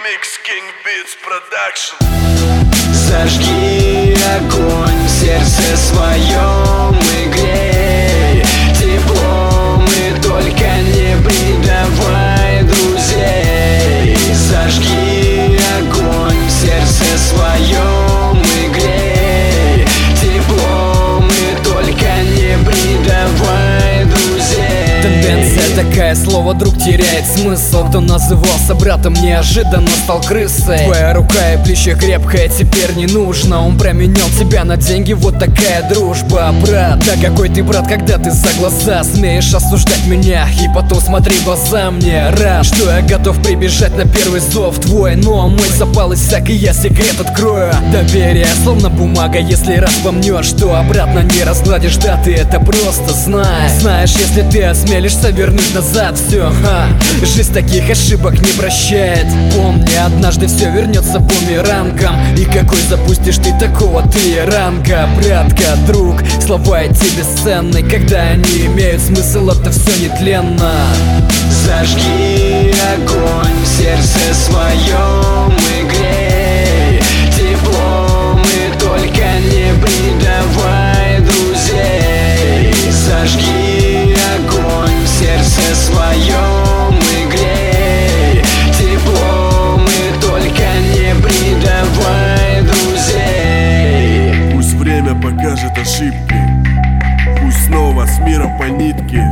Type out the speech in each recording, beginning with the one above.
Mix King Beats Production. Зажги огонь в сердце своем и грей теплом, и только не предавай друзей. Зажги огонь в сердце своем и грей теплом, и только не предавай друзей. Тенденция такая, слово друг теряет смысл. Кто назывался братом, неожиданно стал крысой. Твоя рука и плечо крепкое теперь не нужно. Он променял тебя на деньги, вот такая дружба. Брат, да какой ты брат, когда ты за глаза смеешь осуждать меня, и потом смотри в глаза мне. Рад, что я готов прибежать на первый зов твой, но мой запал иссяк, и я секрет открою. Доверие словно бумага, если разбомнешь, то обратно не разгладишь. Да ты это просто знай. Знаешь, если ты осмелишься вернуть назад все, жизнь таких ошибок не прощает. Помни, однажды все вернется бумерангом. И какой запустишь ты такого ты ранга? Братка, друг, слова эти бесценны, когда они имеют смысл, это все нетленно. Зажги огонь в сердце своем и грей теплом, и только не предавай друзей. Зажги огонь в сердце своем и грей теплом, и только не предавай друзей. Пусть время покажет ошибки, пусть снова с мира по нитке.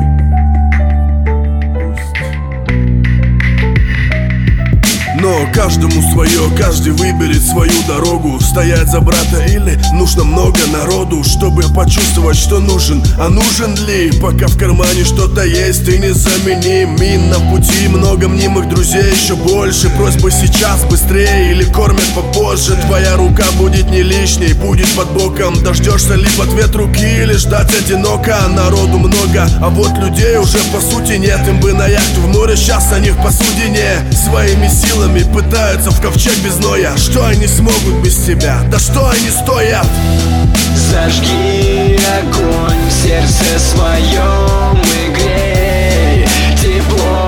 Но каждому свое, каждый выберет свою дорогу. Стоять за брата или нужно много народу, чтобы почувствовать, что нужен, а нужен ли? Пока в кармане что-то есть, ты незаменим. Мин на пути, много мнимых друзей, еще больше. Просьбы сейчас быстрее или кормят попозже. Твоя рука будет не лишней, будет под боком. Дождешься ли в ответ руки или ждать одиноко? Народу много, а вот людей уже по сути нет. Им бы на яхту в море, сейчас они в посудине. Своими силами пытаются в ковчег без ноя. Что они смогут без тебя? Да что они стоят? Зажги огонь в сердце своем и грей тепло,